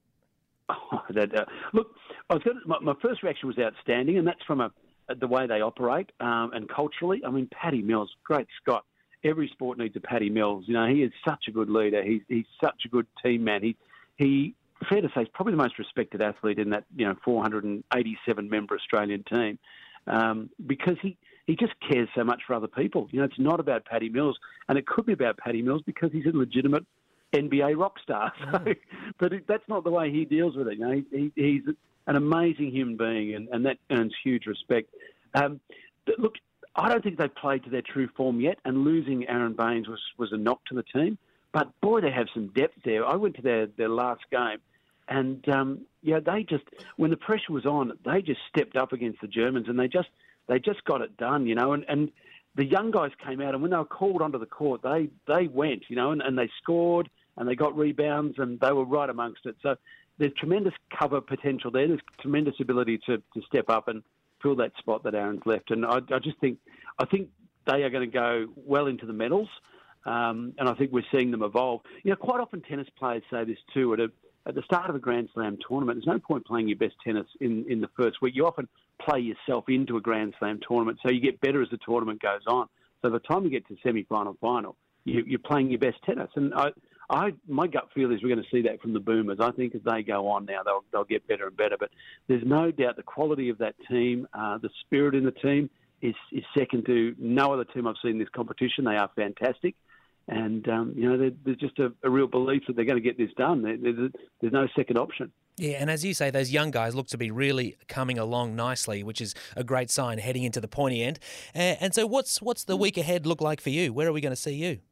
Look, my first reaction was outstanding, and that's from the way they operate and culturally. I mean, Paddy Mills, great Scott. Every sport needs a Paddy Mills. He is such a good leader. He's such a good team man. He fair to say, he's probably the most respected athlete in that 487-member Australian team because he just cares so much for other people. It's not about Paddy Mills, and it could be about Paddy Mills because he's a legitimate NBA rock star. But that's not the way he deals with it. He's an amazing human being, and that earns huge respect. Look, I don't think they've played to their true form yet, and losing Aaron Baines was a knock to the team. But, boy, they have some depth there. I went to their last game, and, they just, when the pressure was on, they just stepped up against the Germans, and they just got it done, and the young guys came out, and when they were called onto the court, they went, and they scored, and they got rebounds, and they were right amongst it. So there's tremendous cover potential there. There's tremendous ability to step up and fill that spot that Aaron's left. And I think they are going to go well into the medals. And I think we're seeing them evolve. Quite often tennis players say this too. At the start of a Grand Slam tournament, there's no point playing your best tennis in the first week. You often play yourself into a Grand Slam tournament, so you get better as the tournament goes on. So by the time you get to semi-final, final, you're playing your best tennis. And my gut feel is we're going to see that from the Boomers. I think as they go on now, they'll get better and better. But there's no doubt the quality of that team, the spirit in the team is second to no other team I've seen in this competition. They are fantastic. And, there's just a real belief that they're going to get this done. There's no second option. Yeah, and as you say, those young guys look to be really coming along nicely, which is a great sign heading into the pointy end. And so what's the week ahead look like for you? Where are we going to see you?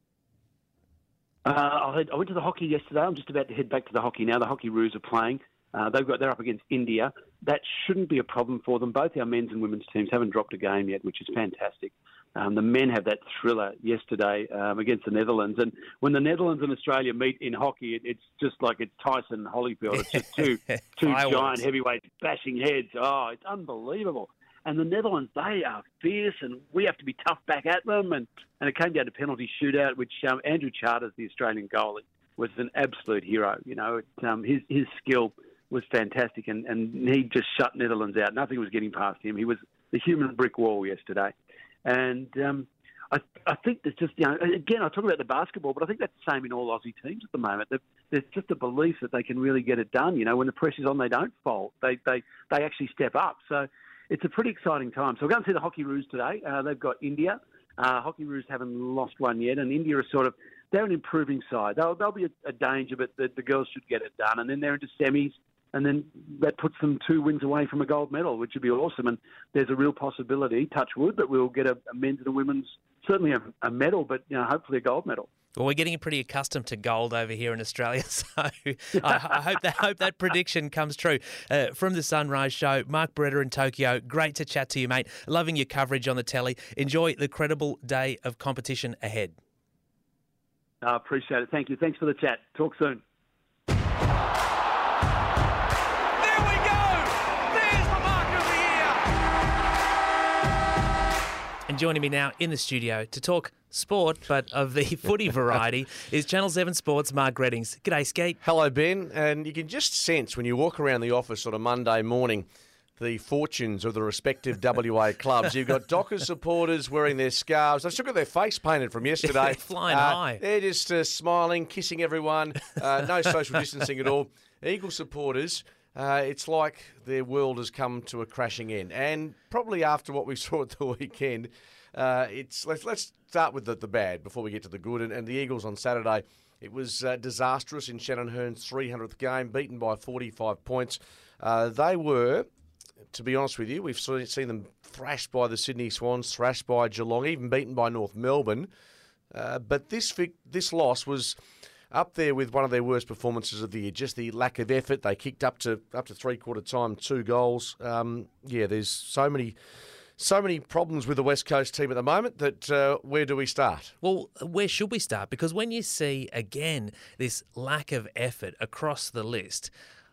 I went to the hockey yesterday. I'm just about to head back to the hockey now. The Hockey Roos are playing. They're up against India. That shouldn't be a problem for them. Both our men's and women's teams haven't dropped a game yet, which is fantastic. The men have that thriller yesterday against the Netherlands. And when the Netherlands and Australia meet in hockey, it's just like it's Tyson and Holyfield. It's just two giant heavyweights bashing heads. Oh, it's unbelievable. And the Netherlands, they are fierce, and we have to be tough back at them. And it came down to penalty shootout, which Andrew Charters, the Australian goalie, was an absolute hero. His skill was fantastic, and he just shut Netherlands out. Nothing was getting past him. He was the human brick wall yesterday. And I think there's just, again, I talk about the basketball, but I think that's the same in all Aussie teams at the moment. There's just a belief that they can really get it done. When the pressure's on, they don't fold. They actually step up. So it's a pretty exciting time. So we're going to see the Hockey Roos today. They've got India. Hockey Roos haven't lost one yet, and India are they're an improving side. They'll be a danger, but the girls should get it done. And then they're into semis, and then that puts them 2 wins away from a gold medal, which would be awesome. And there's a real possibility, touch wood, that we'll get a men's and a women's, certainly a medal, but hopefully a gold medal. Well, we're getting pretty accustomed to gold over here in Australia, so I hope that prediction comes true. From the Sunrise Show, Mark Beretta in Tokyo, great to chat to you, mate. Loving your coverage on the telly. Enjoy the credible day of competition ahead. I appreciate it. Thank you. Thanks for the chat. Talk soon. And joining me now in the studio to talk sport, but of the footy variety, is Channel 7 Sports' Mark Reddings. G'day, Skeet. Hello, Ben. And you can just sense when you walk around the office on a Monday morning the fortunes of the respective WA clubs. You've got Dockers supporters wearing their scarves. They've still got their face painted from yesterday. Flying high. They're just smiling, kissing everyone. No social distancing at all. Eagle supporters... it's like their world has come to a crashing end, and probably after what we saw at the weekend, let's start with the bad before we get to the good. And the Eagles on Saturday, it was disastrous in Shannon Hearn's 300th game, beaten by 45 points. They were, to be honest with you, we've seen them thrashed by the Sydney Swans, thrashed by Geelong, even beaten by North Melbourne. But this loss was up there with one of their worst performances of the year. Just the lack of effort. They kicked up to three-quarter time, 2 goals. There's so many problems with the West Coast team at the moment that where do we start? Well, where should we start? Because when you see, again, this lack of effort across the list,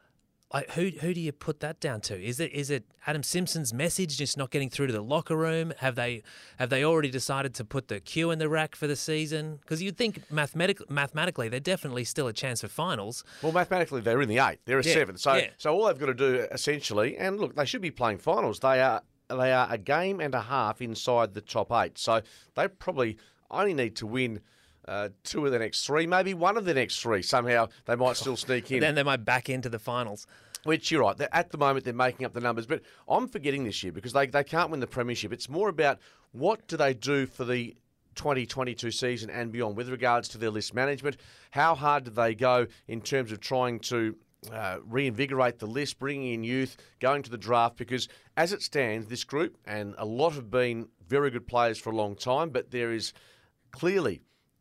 who do you put that down to? Is it Adam Simpson's message just not getting through to the locker room? Have they already decided to put the queue in the rack for the season? Because you'd think mathematically they're definitely still a chance for finals. Well, mathematically they're in the 8th. They're a 7th. So all they've got to do essentially, and look, they should be playing finals. They are a game and a half inside the top 8. So they probably only need to win 2 of the next 3, maybe 1 of the next 3. Somehow they might still sneak in. Then they might back into the finals. Which, you're right, at the moment they're making up the numbers. But I'm forgetting this year because they can't win the premiership. It's more about what do they do for the 2022 season and beyond with regards to their list management. How hard do they go in terms of trying to reinvigorate the list, bringing in youth, going to the draft? Because as it stands, this group, and a lot have been very good players for a long time, but there is clearly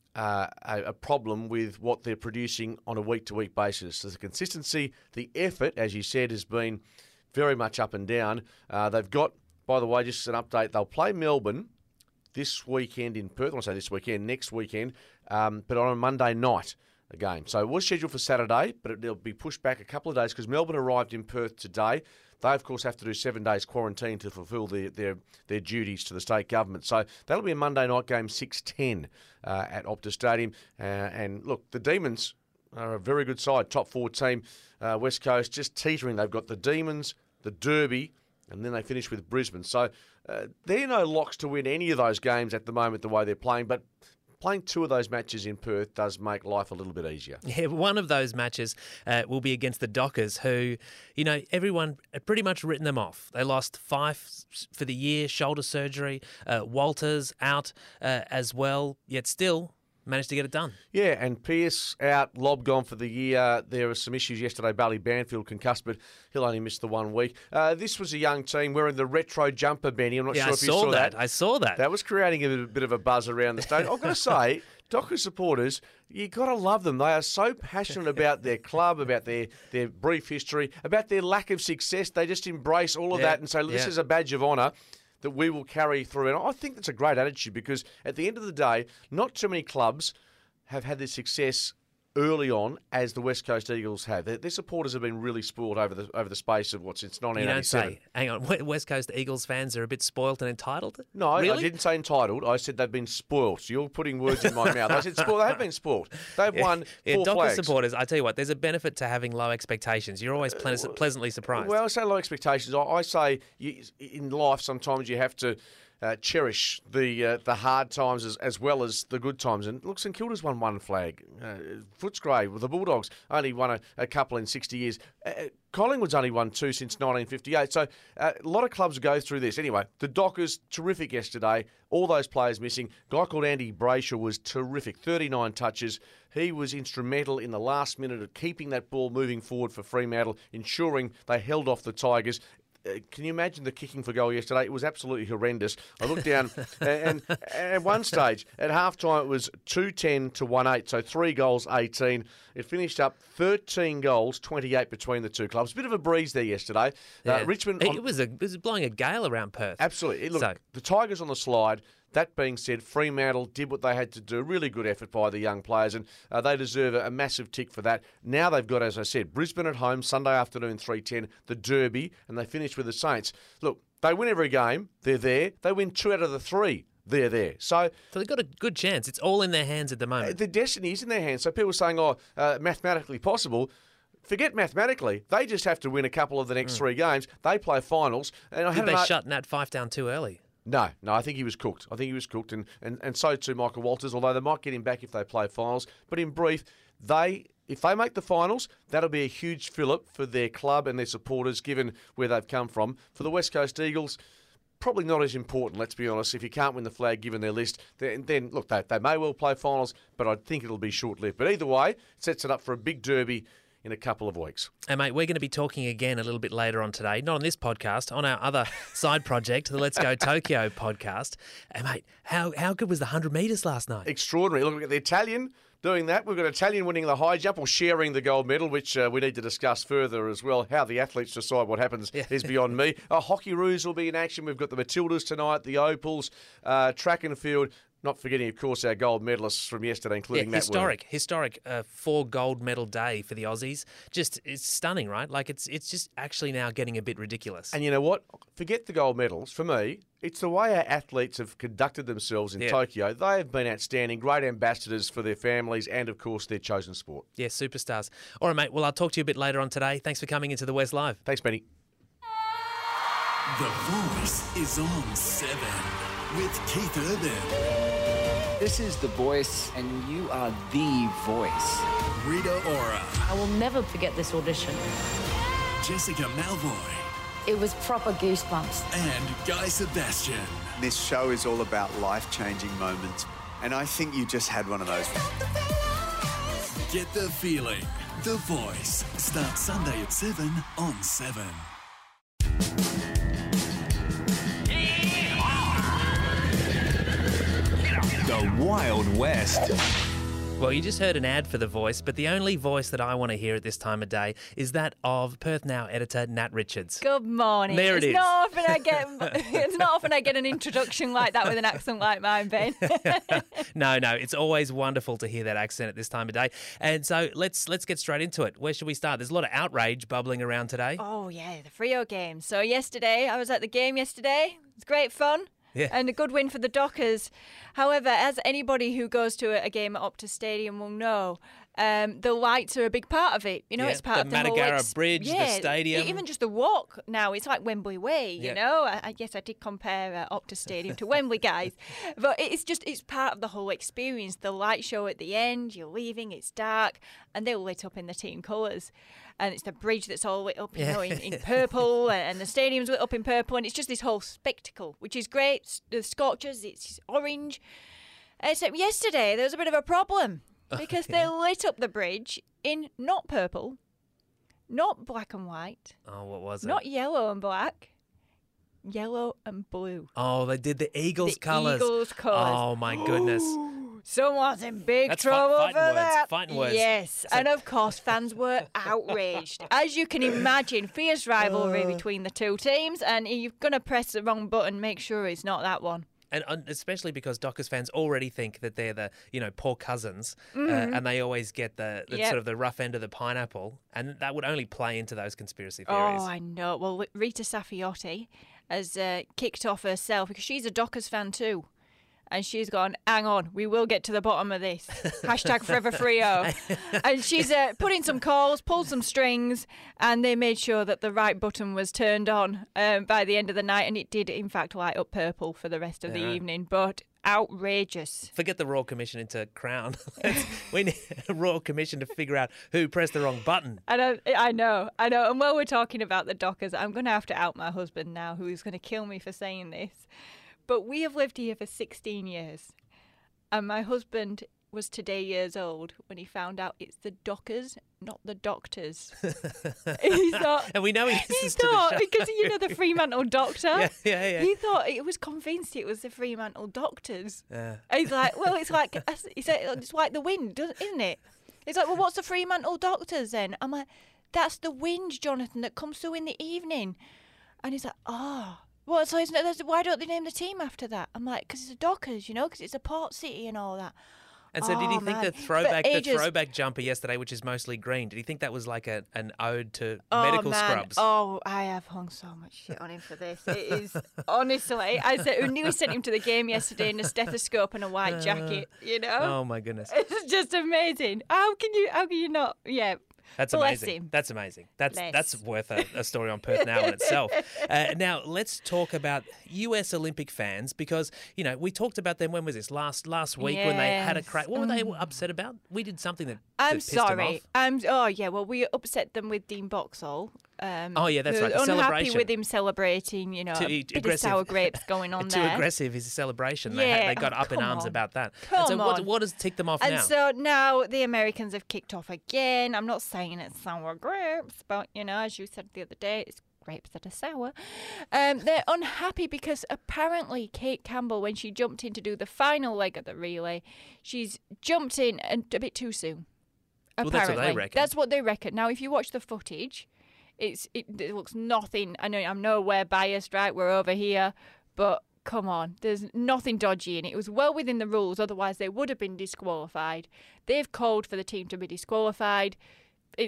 a problem with what they're producing on a week-to-week basis. So the consistency, the effort, as you said, has been very much up and down. They've got, by the way, just an update, they'll play Melbourne this weekend in Perth. I want to say this weekend, next weekend, but on a Monday night game. So it was scheduled for Saturday, but it'll be pushed back a couple of days because Melbourne arrived in Perth today. They, of course, have to do 7 days quarantine to fulfil their duties to the state government. So that'll be a Monday night game, 6:10 at Optus Stadium. And look, the Demons are a very good side, top 4 team. West Coast just teetering. They've got the Demons, the Derby, and then they finish with Brisbane. So they're no locks to win any of those games at the moment the way they're playing, but playing 2 of those matches in Perth does make life a little bit easier. Yeah, one of those matches will be against the Dockers, who, everyone had pretty much written them off. They lost 5 for the year, shoulder surgery, Walters out as well, yet still managed to get it done. Yeah, and Pearce out, Lobb gone for the year. There were some issues yesterday. Bailey Banfield concussed, but he'll only miss the 1 week. This was a young team wearing the retro jumper, Benny. I'm not sure if you saw that. I saw that. That was creating a bit of a buzz around the stadium. I've got to say, Dockers supporters, you got to love them. They are so passionate about their club, about their brief history, about their lack of success. They just embrace all of that and say, this is a badge of honour that we will carry through. And I think that's a great attitude because at the end of the day, not too many clubs have had this success early on as the West Coast Eagles have. Their supporters have been really spoiled over the space of since 1987. You don't say. Hang on, West Coast Eagles fans are a bit spoiled and entitled? No, really? I didn't say entitled. I said they've been spoiled. So you're putting words in my mouth. I said spoiled. They have been spoiled. They've won 4 Dockers flags. supporters, I tell you what, there's a benefit to having low expectations. You're always pleasantly surprised. Well, I say low expectations. I say in life sometimes you have to cherish the hard times as well as the good times. And look, St Kilda's won 1 flag. Footscray with the Bulldogs only won a couple in 60 years. Collingwood's only won 2 since 1958. So a lot of clubs go through this. Anyway, the Dockers, terrific yesterday. All those players missing. A guy called Andy Brayshaw was terrific. 39 touches. He was instrumental in the last minute of keeping that ball moving forward for Fremantle, ensuring they held off the Tigers. can you imagine the kicking for goal yesterday? It was absolutely horrendous. I looked down, and at one stage, at half-time, it was 2-10 to 1-8, so 3 goals, 18. It finished up 13 goals, 28 between the two clubs. Bit of a breeze there yesterday. Yeah. Richmond... It was blowing a gale around Perth. Absolutely. Look, So- the Tigers on the slide. That being said, Fremantle did what they had to do. Really good effort by the young players, and they deserve a massive tick for that. Now they've got, as I said, Brisbane at home, Sunday afternoon, 3:10, the Derby, and they finish with the Saints. Look, they win every game. They're there. They win 2 out of the 3. They're there. So they've got a good chance. It's all in their hands at the moment. the destiny is in their hands. So people are saying, mathematically possible. Forget mathematically. They just have to win a couple of the next 3 games. They play finals. And Did they shut Nat Fyfe down too early? No, I think he was cooked. And so too Michael Walters, although they might get him back if they play finals. But in brief, if they make the finals, that'll be a huge fillip for their club and their supporters, given where they've come from. For the West Coast Eagles, probably not as important, let's be honest. If you can't win the flag given their list, then look, they may well play finals, but I think it'll be short-lived. But either way, it sets it up for a big derby in a couple of weeks. And mate, we're going to be talking again a little bit later on today, not on this podcast, on our other side project, the Let's Go Tokyo podcast. And mate, how good was the 100 metres last night? Extraordinary. Look at the Italian doing that. We've got Italian winning the high jump or sharing the gold medal, which we need to discuss further as well. How the athletes decide what happens is beyond me. Hockeyroos will be in action. We've got the Matildas tonight, the Opals, track and field. Not forgetting, of course, our gold medalists from yesterday, including Nat Werner. Historic 4 gold medal day for the Aussies. Just, it's stunning, right? Like, it's just actually now getting a bit ridiculous. And you know what? Forget the gold medals. For me, it's the way our athletes have conducted themselves in Tokyo. They have been outstanding, great ambassadors for their families and, of course, their chosen sport. Yeah, superstars. All right, mate. Well, I'll talk to you a bit later on today. Thanks for coming into the West Live. Thanks, Benny. The Voice is on 7 with Keith Urban. This is The Voice, and you are the voice. Rita Ora. I will never forget this audition. Jessica Malvoy. It was proper goosebumps. And Guy Sebastian. This show is all about life-changing moments, and I think you just had one of those. Get the feeling. The Voice starts Sunday at 7 on 7. The Wild West. Well, you just heard an ad for The Voice, but the only voice that I want to hear at this time of day is that of Perth Now editor Nat Richards. Good morning. There it is. It's not often I get an introduction like that with an accent like mine, Ben. No, it's always wonderful to hear that accent at this time of day. And so let's get straight into it. Where should we start? There's a lot of outrage bubbling around today. Oh, yeah, the Freo game. So I was at the game yesterday. It was great fun. Yeah. And a good win for the Dockers. However, as anybody who goes to a game at Optus Stadium will know, the lights are a big part of it. You know, it's part of the whole Matagara Bridge, the stadium. Even just the walk now, it's like Wembley Way, you know. Yes, I did compare Optus Stadium to Wembley, guys. But it's part of the whole experience. The light show at the end, you're leaving, it's dark, and they're lit up in the team colours. And it's the bridge that's all lit up, in purple, and the stadium's lit up in purple, and it's just this whole spectacle, which is great. The scorchers, it's orange. Except yesterday, there was a bit of a problem because they lit up the bridge in not purple, not black and white. Oh, what was it? Not yellow and black, yellow and blue. Oh, they did the Eagles colours. Eagles colours. Oh, my goodness. Someone's in big That's trouble fighting for words, that. fighting words. Yes, and of course fans were outraged. As you can imagine, fierce rivalry between the two teams, and if you're going to press the wrong button, make sure it's not that one. And especially because Dockers fans already think that they're the, poor cousins, and they always get the sort of the rough end of the pineapple, and that would only play into those conspiracy theories. Oh, I know. Well, Rita Safiotti has kicked off herself because she's a Dockers fan too. And she's gone, hang on, we will get to the bottom of this. Hashtag Forever Freo. And she's put in some calls, pulled some strings, and they made sure that the right button was turned on by the end of the night. And it did, in fact, light up purple for the rest of the evening. But outrageous. Forget the Royal Commission into Crown. We need a Royal Commission to figure out who pressed the wrong button. I know. And while we're talking about the Dockers, I'm going to have to out my husband now, who's going to kill me for saying this. But we have lived here for 16 years. And my husband was today years old when he found out it's the Dockers, not the doctors. He thought, and we know he listens to the show. Because you know the Fremantle doctor. Yeah. He thought he was convinced it was the Fremantle doctors. Yeah. He's like, well, it's like he said, it's like the wind, isn't it? He's like, well, what's the Fremantle doctors then? I'm like, that's the wind, Jonathan, that comes through in the evening. And he's like, oh. Well, so why don't they name the team after that? I'm like, because it's the Dockers, because it's a port city and all that. And so did he think the throwback jumper yesterday, which is mostly green, did he think that was like an ode to medical scrubs? Oh, I have hung so much shit on him for this. It is, honestly, I said, who knew we sent him to the game yesterday in a stethoscope and a white jacket, Oh, my goodness. It's just amazing. How can you not? Yeah. That's amazing. That's amazing. That's worth a story on Perth Now in itself. Now, let's talk about US Olympic fans because, we talked about them, when was this? Last week when they had a crack. What were they upset about? We did something that pissed them off. We upset them with Dean Boxall. That's right. The unhappy celebration. with him celebrating, bit of sour grapes going on there. Too aggressive is a celebration. They got up in arms about that. What has ticked them off now? And so now the Americans have kicked off again. I'm not saying it's sour grapes, but, as you said the other day, it's grapes that are sour. They're unhappy because apparently Kate Campbell, when she jumped in to do the final leg of the relay, she's jumped in a bit too soon. Apparently. Well, that's what they reckon. That's what they reckon. Now, if you watch the footage, it looks nothing. I know I'm nowhere biased, right? We're over here, but come on, there's nothing dodgy in it. It was well within the rules, otherwise they would have been disqualified. They've called for the team to be disqualified. You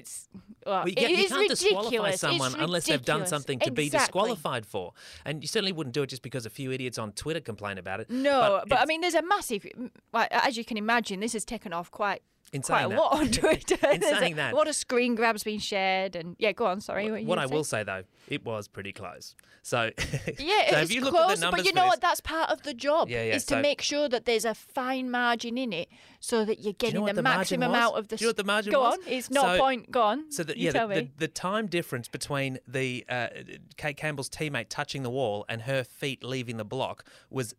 can't disqualify someone unless they've done something to be disqualified for. And you certainly wouldn't do it just because a few idiots on Twitter complain about it. No, but I mean, there's a massive, as you can imagine, this has taken off quite a lot on Twitter. In saying that, a lot of screen grabs being shared, and go on. Sorry. What I will say though, it was pretty close. So it's close. But you know what? That's part of the job. Is to make sure that there's a fine margin in it, so that you're getting the maximum out of the. Do you know what the margin was? was? Go on. It's not point. Go on. So the time difference between the Kate Campbell's teammate touching the wall and her feet leaving the block was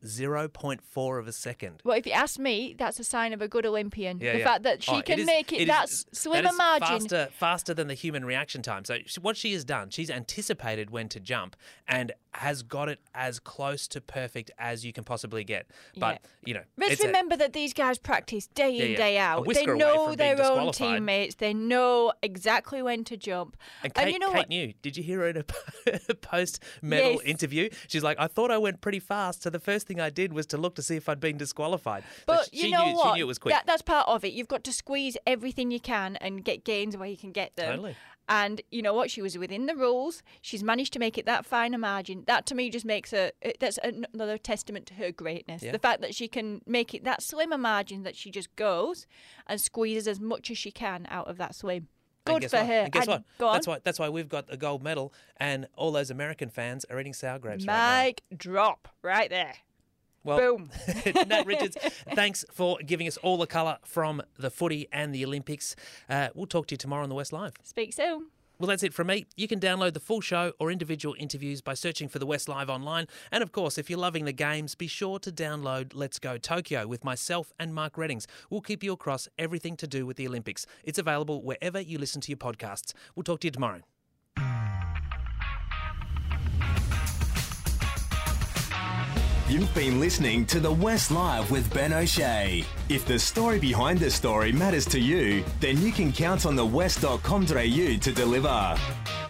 0.4 of a second. Well, if you ask me, that's a sign of a good Olympian. The fact that she can make it that slimmer margin. Faster than the human reaction time. So what she has done, she's anticipated when to jump and has got it as close to perfect as you can possibly get. But, let's remember that these guys practice day in, day out. They know their own teammates. They know exactly when to jump. And Kate knew. Did you hear her in a post-medal interview? She's like, I thought I went pretty fast, so the first thing I did was to look to see if I'd been disqualified. But she knew it was quick. That's part of it. You've got to squeeze everything you can and get gains where you can get them. Totally. And you know what? She was within the rules. She's managed to make it that finer margin. That to me just makes that's another testament to her greatness. Yeah. The fact that she can make it that slimmer margin that she just goes and squeezes as much as she can out of that swim. Good for her. And guess what? Go on. That's why we've got a gold medal, and all those American fans are eating sour grapes Mic right now. drop right there. Well, boom. Nat Richards, thanks for giving us all the colour from the footy and the Olympics. We'll talk to you tomorrow on the West Live. Speak soon. Well, that's it from me. You can download the full show or individual interviews by searching for the West Live online. And of course, if you're loving the games, be sure to download Let's Go Tokyo with myself and Mark Reddings. We'll keep you across everything to do with the Olympics. It's available wherever you listen to your podcasts. We'll talk to you tomorrow. You've been listening to The West Live with Ben O'Shea. If the story behind the story matters to you, then you can count on thewest.com.au to deliver.